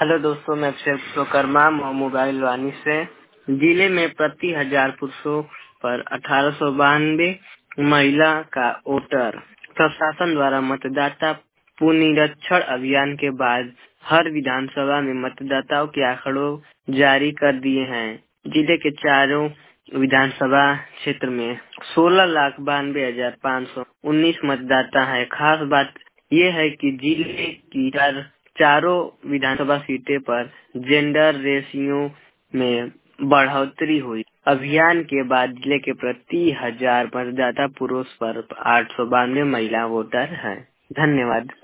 Hello दोस्तों, मैं Akshay Vishwakarma mobile वानी से। जिले में प्रति 1000 पुरुषों पर 1892 महिला का वोटर। प्रशासन द्वारा मतदाता पुनरीक्षण अभियान के बाद हर विधानसभा में मतदाताओं के आंकड़ों जारी कर दिए हैं। जिले के चारों विधानसभा क्षेत्र में 16,92,519 मतदाता है। खास बात यह है कि जिले की चारों विधानसभा सीटें पर जेंडर रेशियो में बढ़ोतरी हुई। अभियान के बाद जिले के प्रति 1000 मतदाता पुरुष पर 892 महिला वोटर हैं। धन्यवाद।